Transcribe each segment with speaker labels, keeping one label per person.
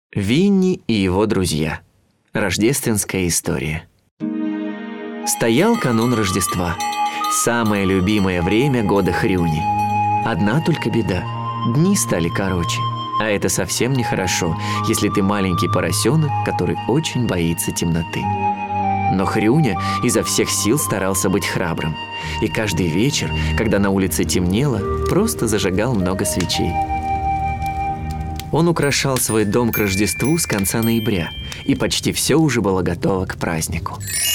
Speaker 1: Винни и его друзья. Рождественская история. Стоял канун Рождества. Самое любимое время года Хрюни. Одна только беда. Дни стали короче. А это совсем нехорошо, если ты маленький поросенок, который очень боится темноты. Но Хрюня изо всех сил старался быть храбрым. И каждый вечер, когда на улице темнело, просто зажигал много свечей. Он украшал свой дом к Рождеству с конца ноября, и почти все уже было готово к празднику.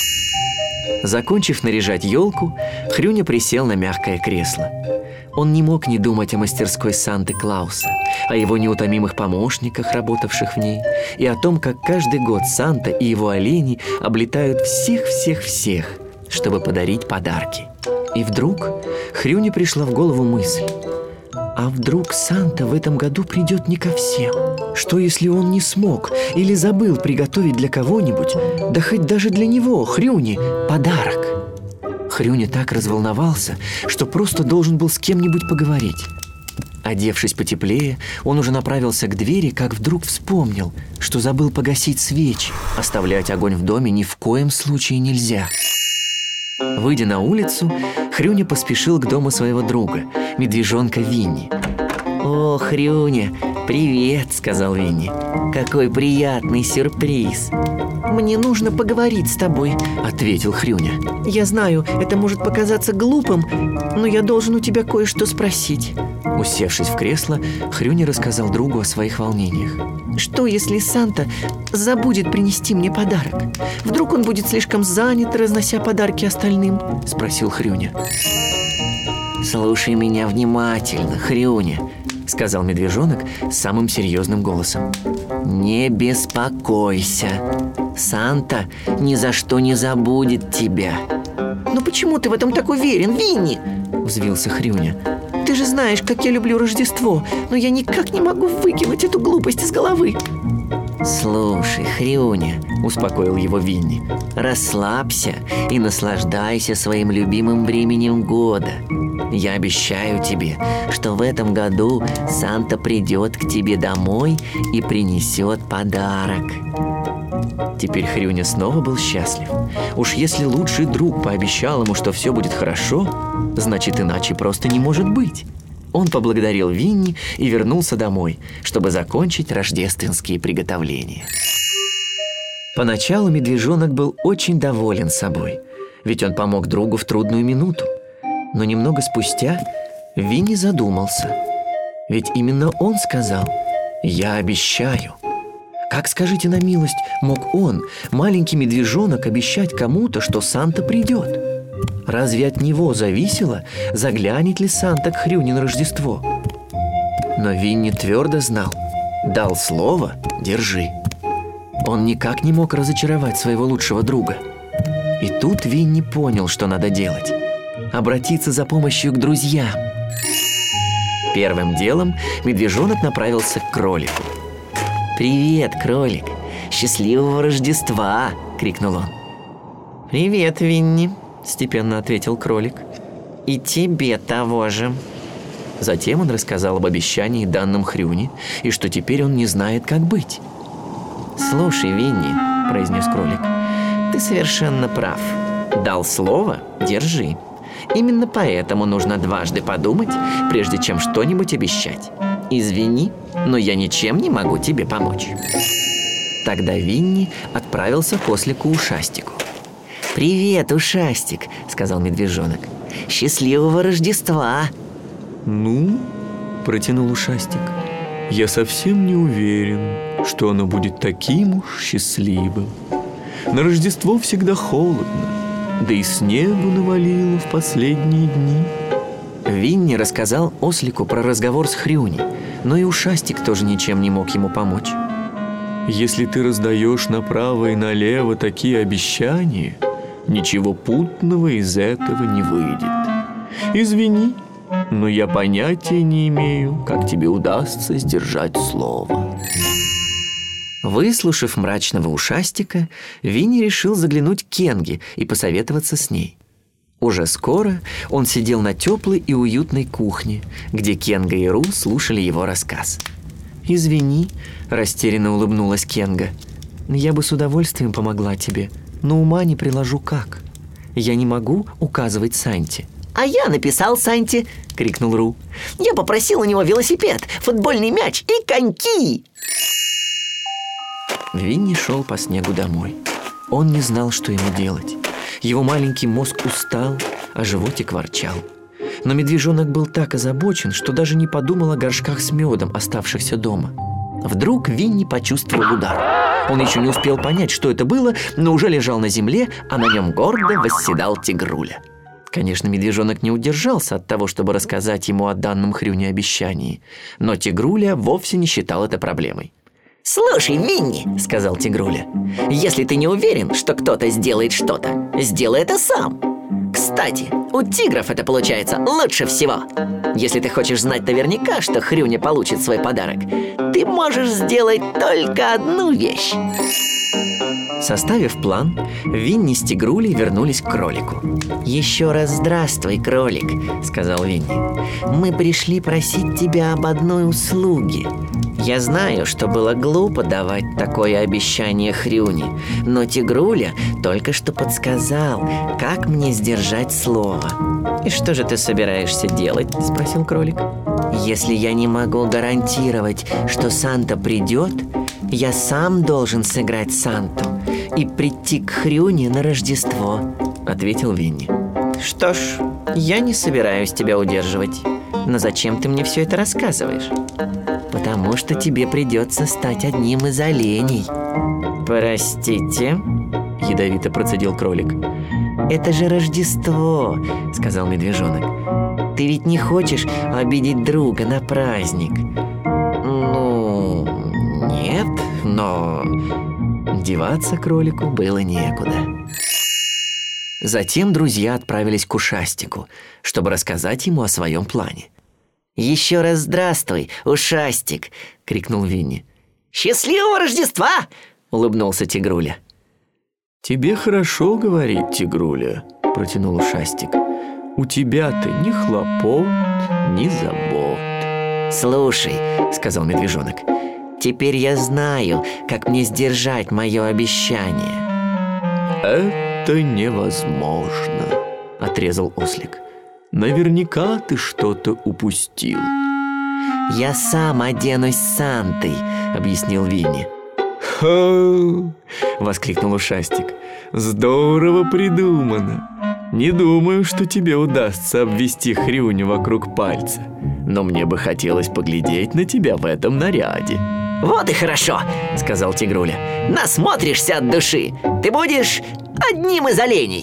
Speaker 1: Закончив наряжать елку, Хрюня присел на мягкое кресло. Он не мог не думать о мастерской Санты-Клауса, о его неутомимых помощниках, работавших в ней, и о том, как каждый год Санта и его олени облетают всех-всех-всех, чтобы подарить подарки. И вдруг Хрюне пришла в голову мысль: а вдруг Санта в этом году придет не ко всем? Что, если он не смог или забыл приготовить для кого-нибудь, да хоть даже для него, Хрюни, подарок? Хрюня так разволновался, что просто должен был с кем-нибудь поговорить. Одевшись потеплее, он уже направился к двери, как вдруг вспомнил, что забыл погасить свечи. Оставлять огонь в доме ни в коем случае нельзя. Выйдя на улицу, Хрюня поспешил к дому своего друга, медвежонка Винни. «О, Хрюня, привет!» – сказал Винни. «Какой приятный сюрприз!» «Мне нужно поговорить с тобой», – ответил Хрюня. «Я знаю, это может показаться глупым, но я должен у тебя кое-что спросить». Усевшись в кресло, Хрюня рассказал другу о своих волнениях. «Что, если Санта забудет принести мне подарок? Вдруг он будет слишком занят, разнося подарки остальным?» – спросил Хрюня. «Слушай меня внимательно, Хрюня», – сказал медвежонок самым серьезным голосом. «Не беспокойся. Санта ни за что не забудет тебя». «Но почему ты в этом так уверен, Винни?» – взвился Хрюня. «Ты же знаешь, как я люблю Рождество, но я никак не могу выкинуть эту глупость из головы». «Слушай, Хрюня», – успокоил его Винни, – «расслабься и наслаждайся своим любимым временем года. Я обещаю тебе, что в этом году Санта придет к тебе домой и принесет подарок». Теперь Хрюня снова был счастлив. Уж если лучший друг пообещал ему, что все будет хорошо, значит, иначе просто не может быть. Он поблагодарил Винни и вернулся домой, чтобы закончить рождественские приготовления. Поначалу медвежонок был очень доволен собой, ведь он помог другу в трудную минуту. Но немного спустя Винни задумался, ведь именно он сказал: «Я обещаю». Как, скажите на милость, мог он, маленький медвежонок, обещать кому-то, что Санта придет? Разве от него зависело, заглянет ли Санта к Хрюне на Рождество? Но Винни твердо знал: дал слово – держи. Он никак не мог разочаровать своего лучшего друга. И тут Винни понял, что надо делать – обратиться за помощью к друзьям. Первым делом медвежонок направился к кролику. «Привет, кролик! Счастливого Рождества!» – крикнул он. «Привет, Винни!» – степенно ответил кролик. «И тебе того же!» Затем он рассказал об обещании, данном Хрюне, и что теперь он не знает, как быть. «Слушай, Винни!» – произнес кролик. «Ты совершенно прав. Дал слово – держи. Именно поэтому нужно дважды подумать, прежде чем что-нибудь обещать. Извини, но я ничем не могу тебе помочь». Тогда Винни отправился к ослику Ушастику. «Привет, Ушастик», — сказал медвежонок. «Счастливого Рождества!»
Speaker 2: «Ну?» – протянул Ушастик. «Я совсем не уверен, что оно будет таким уж счастливым. На Рождество всегда холодно, да и снегу навалило в последние дни».
Speaker 1: Винни рассказал ослику про разговор с Хрюней, но и Ушастик тоже ничем не мог ему помочь.
Speaker 2: «Если ты раздаешь направо и налево такие обещания, ничего путного из этого не выйдет. Извини, но я понятия не имею, как тебе удастся сдержать слово».
Speaker 1: Выслушав мрачного Ушастика, Винни решил заглянуть к Кенге и посоветоваться с ней. Уже скоро он сидел на теплой и уютной кухне, где Кенга и Ру слушали его рассказ. «Извини», – растерянно улыбнулась Кенга. «Я бы с удовольствием помогла тебе, но ума не приложу как. Я не могу указывать Санте».
Speaker 3: «А я написал Санте!» – крикнул Ру. «Я попросил у него велосипед, футбольный мяч и коньки!»
Speaker 1: Винни шел по снегу домой. Он не знал, что ему делать. Его маленький мозг устал, а животик ворчал. Но медвежонок был так озабочен, что даже не подумал о горшках с медом, оставшихся дома. Вдруг Винни почувствовал удар. Он еще не успел понять, что это было, но уже лежал на земле, а на нем гордо восседал Тигруля. Конечно, медвежонок не удержался от того, чтобы рассказать ему о данном Хрюне обещании. Но Тигруля вовсе не считал это проблемой.
Speaker 3: «Слушай, Винни», – сказал Тигруля, – «если ты не уверен, что кто-то сделает что-то, сделай это сам. Кстати, у тигров это получается лучше всего. Если ты хочешь знать наверняка, что Хрюня получит свой подарок, ты можешь сделать только одну вещь».
Speaker 1: Составив план, Винни с Тигрулей вернулись к кролику.
Speaker 3: «Еще раз здравствуй, кролик», – сказал Винни. «Мы пришли просить тебя об одной услуге. Я знаю, что было глупо давать такое обещание Хрюне, но Тигруля только что подсказал, как мне сдержать слово».
Speaker 1: «И что же ты собираешься делать?» – спросил кролик.
Speaker 3: «Если я не могу гарантировать, что Санта придет, я сам должен сыграть Санту и прийти к Хрюне на Рождество», – ответил Винни.
Speaker 1: «Что ж, я не собираюсь тебя удерживать. Но зачем ты мне все это рассказываешь?»
Speaker 3: «Потому что тебе придется стать одним из оленей».
Speaker 1: «Простите?» – ядовито процедил кролик.
Speaker 3: «Это же Рождество», – сказал медвежонок. «Ты ведь не хочешь обидеть друга на праздник?»
Speaker 1: «Ну, нет, но...» Деваться кролику было некуда. Затем друзья отправились к Ушастику, чтобы рассказать ему о своем плане.
Speaker 3: «Еще раз здравствуй, Ушастик!» – крикнул Винни. «Счастливого Рождества!» – улыбнулся Тигруля.
Speaker 2: «Тебе хорошо говорить, Тигруля», – протянул Ушастик. «У тебя-то ни хлопот, ни забот».
Speaker 3: «Слушай», – сказал медвежонок, – «теперь я знаю, как мне сдержать мое обещание».
Speaker 2: «Это невозможно», – отрезал ослик. «Наверняка ты что-то упустил».
Speaker 3: «Я сам оденусь Сантой», – объяснил Винни.
Speaker 2: «Ха!» – воскликнул Ушастик. «Здорово придумано. Не думаю, что тебе удастся обвести Хрюню вокруг пальца. Но мне бы хотелось поглядеть на тебя в этом наряде».
Speaker 3: «Вот и хорошо», – сказал Тигруля. «Насмотришься от души. Ты будешь одним из оленей».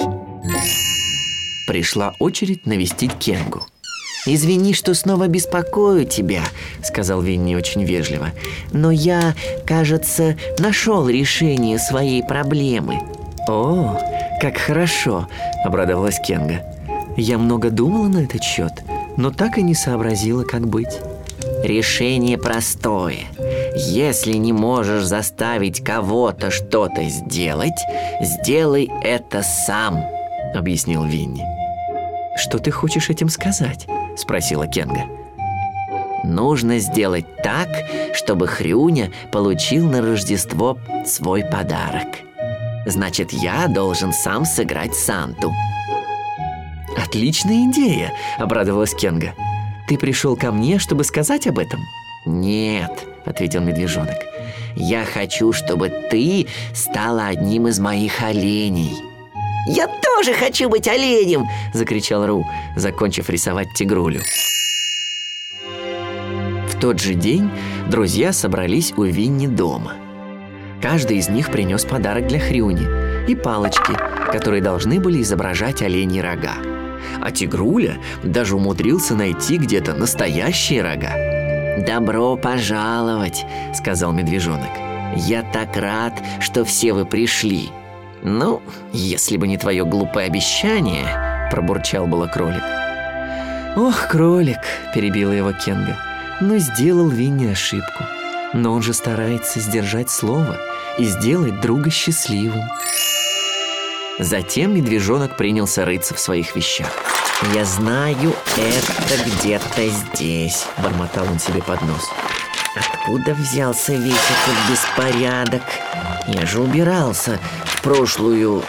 Speaker 1: Пришла очередь навестить Кенгу.
Speaker 3: «Извини, что снова беспокою тебя», – сказал Винни очень вежливо. «Но я, кажется, нашел решение своей проблемы».
Speaker 1: «О, как хорошо», – обрадовалась Кенга. «Я много думала на этот счет, но так и не сообразила, как быть».
Speaker 3: «Решение простое. Если не можешь заставить кого-то что-то сделать, сделай это сам», – объяснил Винни.
Speaker 1: «Что ты хочешь этим сказать?» – спросила Кенга.
Speaker 3: «Нужно сделать так, чтобы Хрюня получил на Рождество свой подарок. Значит, я должен сам сыграть Санту».
Speaker 1: «Отличная идея!» – обрадовалась Кенга. «Ты пришел ко мне, чтобы сказать об этом?»
Speaker 3: «Нет», – ответил медвежонок. «Я хочу, чтобы ты стала одним из моих оленей». «Я тоже хочу быть оленем!» – закричал Ру, закончив рисовать Тигрулю.
Speaker 1: В тот же день друзья собрались у Винни дома. Каждый из них принес подарок для Хрюни и палочки, которые должны были изображать оленьи рога. А Тигруля даже умудрился найти где-то настоящие рога.
Speaker 3: «Добро пожаловать!» – сказал медвежонок. «Я так рад, что все вы пришли!» «Ну, если бы не твое глупое обещание», – пробурчал было кролик.
Speaker 1: «Ох, кролик», – перебила его Кенга, – «ну сделал Винни ошибку. Но он же старается сдержать слово и сделать друга счастливым». Затем медвежонок принялся рыться в своих вещах.
Speaker 3: «Я знаю, это где-то здесь», – бормотал он себе под нос. Откуда взялся весь этот беспорядок? Я же убирался в прошлую...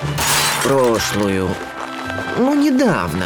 Speaker 3: недавно.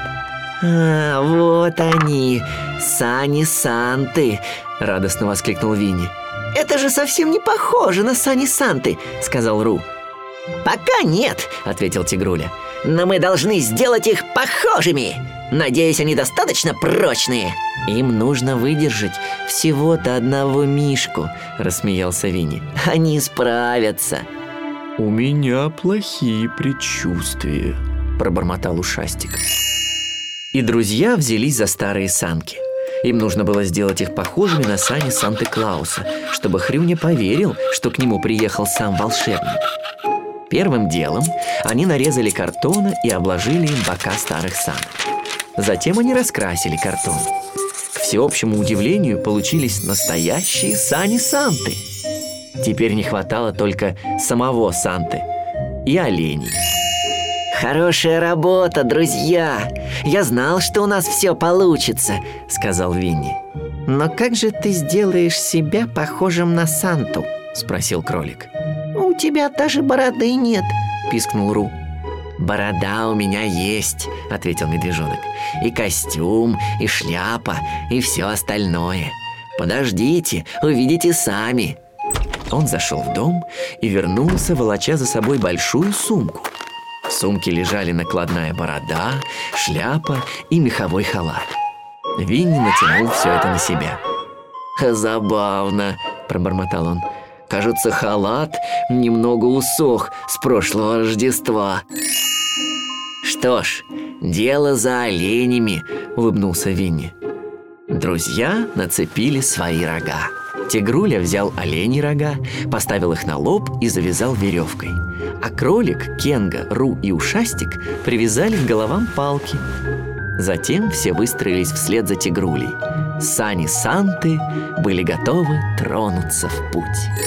Speaker 3: А, вот они, сани Санты, радостно воскликнул Винни. Это же совсем не похоже на сани Санты, сказал Ру. Пока нет, ответил Тигруля. Но мы должны сделать их похожими. Надеюсь, они достаточно прочные. Им нужно выдержать всего-то одного мишку, рассмеялся Винни. Они справятся.
Speaker 2: «У меня плохие предчувствия», – пробормотал Ушастик.
Speaker 1: И друзья взялись за старые санки. Им нужно было сделать их похожими на сани Санты-Клауса, чтобы Хрюня поверил, что к нему приехал сам волшебник. Первым делом они нарезали картона и обложили им бока старых санок. Затем они раскрасили картон. К всеобщему удивлению получились настоящие сани Санты. Теперь не хватало только самого Санты и оленей.
Speaker 3: Хорошая работа, друзья! Я знал, что у нас все получится, сказал Винни. Но как же ты сделаешь себя похожим на Санту? Спросил кролик. У тебя даже бороды нет, пискнул Ру. Борода у меня есть, ответил медвежонок. И костюм, и шляпа, и все остальное. Подождите, увидите сами. Он зашел в дом и вернулся, волоча за собой большую сумку. В сумке лежали накладная борода, шляпа и меховой халат. Винни натянул все это на себя. «Забавно», – пробормотал он. «Кажется, халат немного усох с прошлого Рождества». «Что ж, дело за оленями», – улыбнулся Винни. Друзья нацепили свои рога. Тигруля взял оленьи рога, поставил их на лоб и завязал веревкой. А кролик, Кенга, Ру и Ушастик привязали к головам палки. Затем все выстроились вслед за Тигрулей. Сани Санты были готовы тронуться в путь.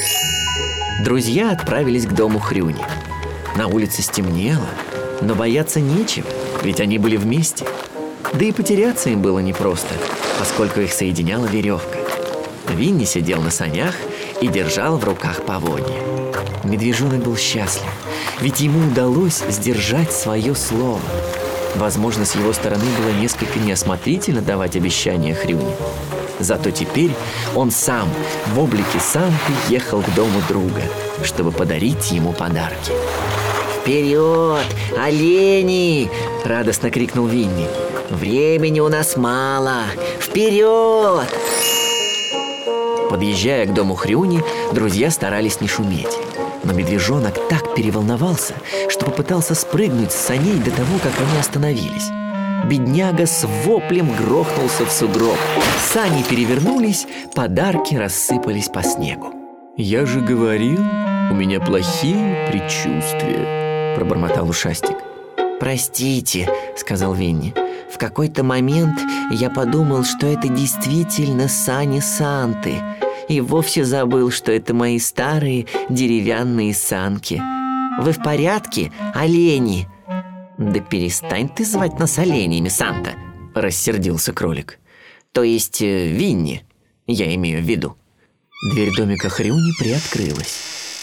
Speaker 3: Друзья отправились к дому Хрюни. На улице стемнело, но бояться нечего, ведь они были вместе. Да и потеряться им было непросто, поскольку их соединяла веревка. Винни сидел на санях и держал в руках поводья. Медвежонок был счастлив, ведь ему удалось сдержать свое слово. Возможно, с его стороны было несколько неосмотрительно давать обещания Хрюне. Зато теперь он сам в облике Санты ехал к дому друга, чтобы подарить ему подарки. «Вперед, олени!» – радостно крикнул Винни. «Времени у нас мало! Вперед!» Подъезжая к дому Хрюни, друзья старались не шуметь. Но медвежонок так переволновался, что попытался спрыгнуть с саней до того, как они остановились. Бедняга с воплем грохнулся в сугроб. Сани перевернулись, подарки рассыпались по снегу.
Speaker 2: «Я же говорил, у меня плохие предчувствия», – пробормотал Ушастик.
Speaker 3: «Простите», – сказал Винни. «В какой-то момент я подумал, что это действительно сани Санты, и вовсе забыл, что это мои старые деревянные санки. Вы в порядке, олени?» «Да перестань ты звать нас оленями, Санта», – рассердился кролик. «То есть Винни, я имею в виду». Дверь домика Хрюни приоткрылась.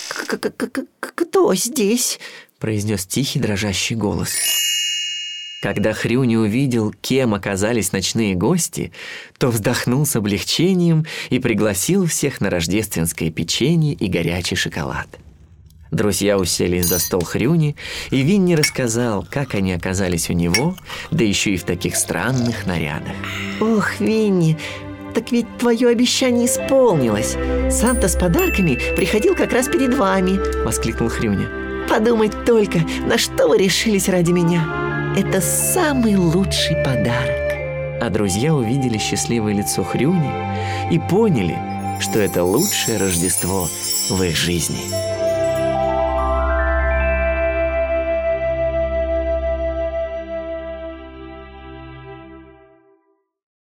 Speaker 3: «Кто здесь?» – произнес тихий дрожащий голос. Когда Хрюни увидел, кем оказались ночные гости, то вздохнул с облегчением и пригласил всех на рождественское печенье и горячий шоколад. Друзья уселись за стол Хрюни, и Винни рассказал, как они оказались у него, да еще и в таких странных нарядах. «Ох, Винни, так ведь твое обещание исполнилось. Санта с подарками приходил как раз перед вами», — воскликнул Хрюня. «Подумать только, на что вы решились ради меня. Это самый лучший подарок». А друзья увидели счастливое лицо Хрюни и поняли, что это лучшее Рождество в их жизни.